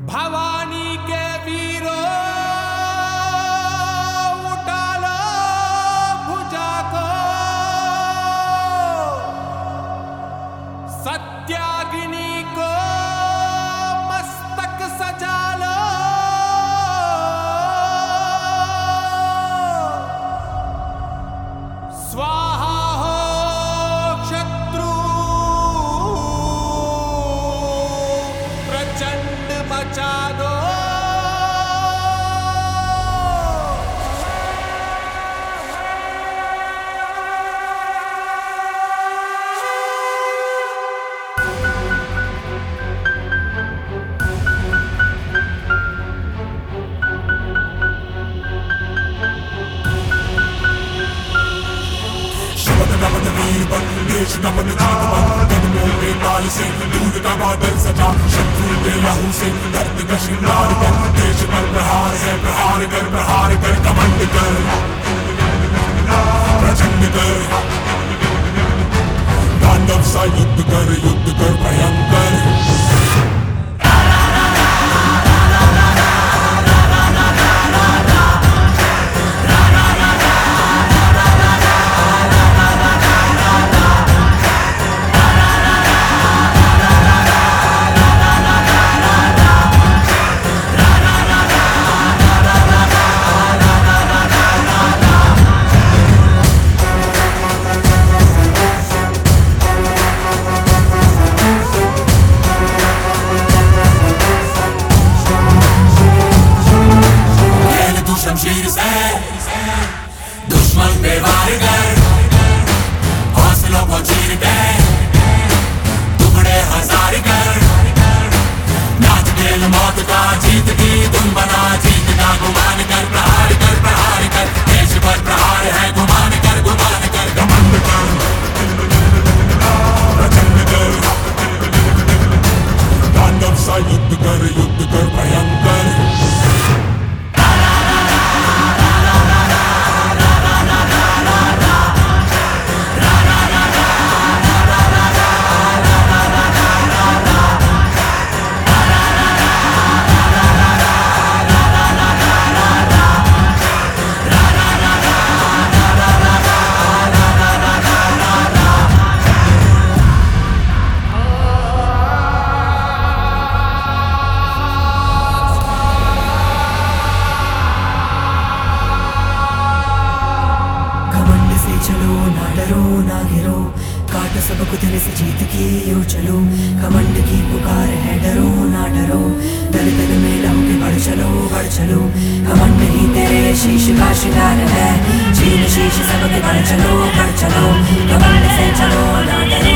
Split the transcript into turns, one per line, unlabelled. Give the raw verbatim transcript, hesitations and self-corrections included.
भवानी के वीरों उठा लो भुजा को, सत्याग्नि को मस्तक सजा लो, स्वाहा हो शत्रु प्रचंड मचा दो।
नमन वीर बन देश नमन जीत बन, कदमों के ताल से दूर का बादल सजा, शत्रु के लहू से दर्द का श्रृंगार कर, देश पर प्रहार है प्रहार कर प्रहार कर, कमंड कर प्रचंड कर, तांडव सा युद्ध कर युद्ध कर भयंकर। शमशीर से दुश्मन पे वार कर, हौसलों को चीर के टुकड़े हजार कर, नाच खेल मौत का जीत की धुन बना, जीत का गुमान कर प्रहार कर प्रहार कर, देश पर प्रहार है गुमान कर गुमान कर, घमंड कर प्रचंड कर, तांडव सा युद्ध कर युद्ध कर भयंकर।
चलो ना डरो ना गिरो, काटो सबको दिल से जीत की यूं चलो, कमंड की पुकार है डरो ना डरो, दल दल में लहू के बढ़ चलो बढ़ चलो, कमंड ही तेरे शीश का शिकार है, चीन शीश सबके बढ़ चलो बढ़ चलो, कमंड से चलो ना डरो।